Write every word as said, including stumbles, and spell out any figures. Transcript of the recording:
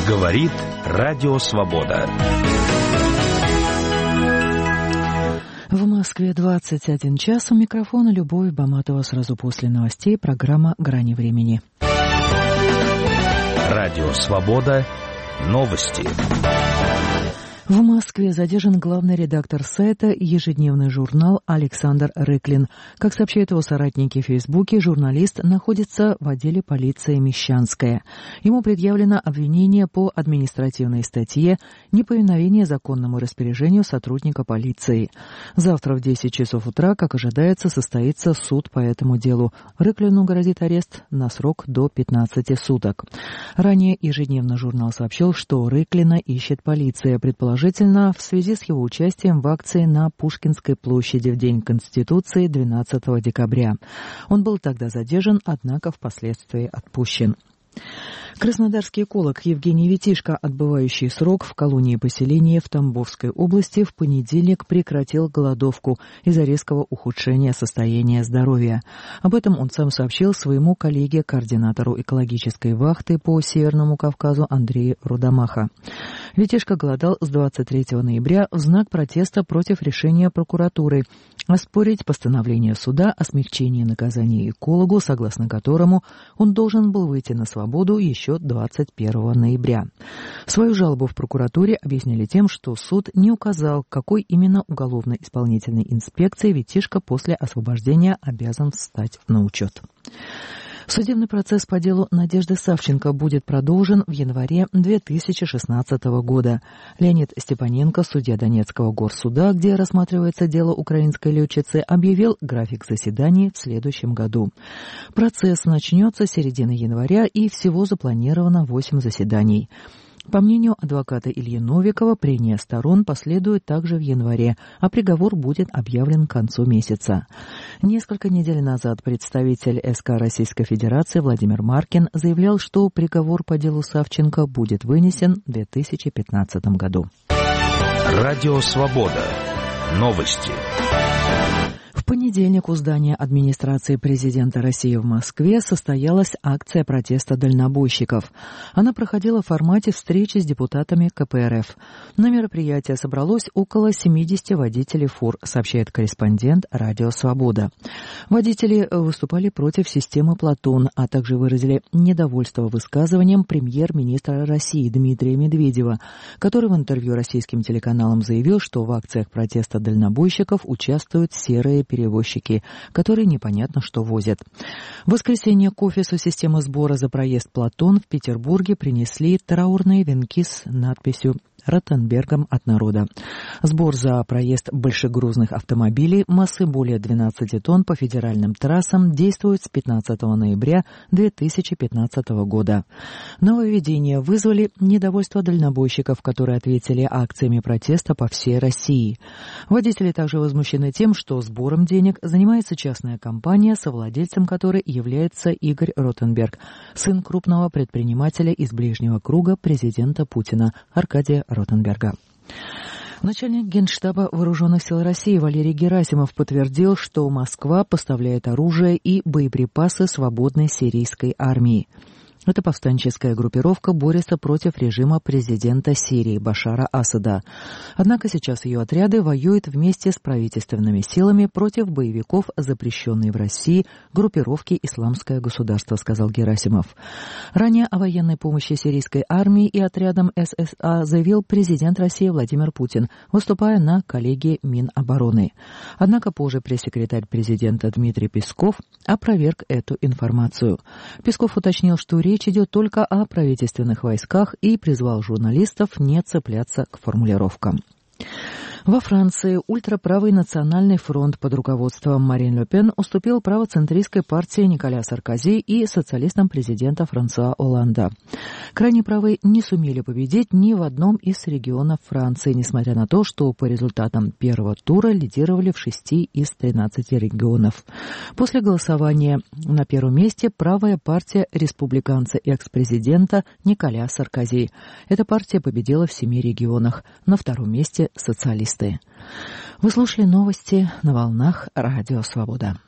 Говорит Радио Свобода. В Москве двадцать один час. У микрофона Любовь Баматова. Сразу после новостей программа «Грани времени». Радио Свобода. Новости. В Москве задержан главный редактор сайта «Ежедневный журнал» Александр Рыклин. Как сообщают его соратники в Фейсбуке, журналист находится в отделе полиции Мещанская. Ему предъявлено обвинение по административной статье «Неповиновение законному распоряжению сотрудника полиции». Завтра в десять часов утра, как ожидается, состоится суд по этому делу. Рыклину грозит арест на срок до пятнадцати суток. Ранее «Ежедневный журнал» сообщил, что Рыклина ищет полиция, предположительно, в связи с его участием в акции на Пушкинской площади в День Конституции двенадцатого декабря. Он был тогда задержан, однако впоследствии отпущен. Краснодарский эколог Евгений Витишко, отбывающий срок в колонии поселения в Тамбовской области, в понедельник прекратил голодовку из-за резкого ухудшения состояния здоровья. Об этом он сам сообщил своему коллеге, координатору экологической вахты по Северному Кавказу Андрею Рудомаха. Витишко голодал с двадцать третьего ноября в знак протеста против решения прокуратуры оспорить постановление суда о смягчении наказания экологу, согласно которому он должен был выйти на свободу еще двадцать первого ноября. Свою жалобу в прокуратуре объяснили тем, что суд не указал, какой именно уголовно-исполнительной инспекции Витишко после освобождения обязан встать на учет. Судебный процесс по делу Надежды Савченко будет продолжен в январе две тысячи шестнадцатого года. Леонид Степаненко, судья Донецкого горсуда, где рассматривается дело украинской летчицы, объявил график заседаний в следующем году. Процесс начнется с середины января, и всего запланировано восемь заседаний. По мнению адвоката Ильи Новикова, прения сторон последует также в январе, а приговор будет объявлен к концу месяца. Несколько недель назад представитель СК Российской Федерации Владимир Маркин заявлял, что приговор по делу Савченко будет вынесен в две тысячи пятнадцатом году. Радио Свобода. Новости. В понедельник у здания администрации президента России в Москве состоялась акция протеста дальнобойщиков. Она проходила в формате встречи с депутатами ка пэ эр эф. На мероприятие собралось около семидесяти водителей фур, сообщает корреспондент «Радио Свобода». Водители выступали против системы «Платон», а также выразили недовольство высказыванием премьер-министра России Дмитрия Медведева, который в интервью российским телеканалам заявил, что в акциях протеста дальнобойщиков участвуют серые перевозчики, которые непонятно что возят. В воскресенье к офису системы сбора за проезд «Платон» в Петербурге принесли траурные венки с надписью «Ротенбергом от народа». Сбор за проезд большегрузных автомобилей массой более двенадцати тонн по федеральным трассам действует с пятнадцатого ноября две тысячи пятнадцатого года. Нововведения вызвали недовольство дальнобойщиков, которые ответили акциями протеста по всей России. Водители также возмущены тем, что сбором денег занимается частная компания, совладельцем которой является Игорь Ротенберг, сын крупного предпринимателя из ближнего круга президента Путина Аркадия Ротенберга. Начальник Генштаба Вооруженных сил России Валерий Герасимов подтвердил, что Москва поставляет оружие и боеприпасы свободной сирийской армии. Эта повстанческая группировка борется против режима президента Сирии Башара Асада. Однако сейчас ее отряды воюют вместе с правительственными силами против боевиков, запрещенной в России группировки «Исламское государство», сказал Герасимов. Ранее о военной помощи сирийской армии и отрядам эс эс а заявил президент России Владимир Путин, выступая на коллегии Минобороны. Однако позже пресс-секретарь президента Дмитрий Песков опроверг эту информацию. Песков уточнил, что речь Речь идет только о правительственных войсках, и призвал журналистов не цепляться к формулировкам. Во Франции ультраправый национальный фронт под руководством Марин Ле Пен уступил правоцентристской партии Николя Саркози и социалистам президента Франсуа Олланда. Крайне правые не сумели победить ни в одном из регионов Франции, несмотря на то, что по результатам первого тура лидировали в шести из тринадцати регионов. После голосования на первом месте правая партия республиканца и экс-президента Николя Саркози. Эта партия победила в семи регионах. На втором месте социалисты. Вы слушали новости на волнах Радио Свобода.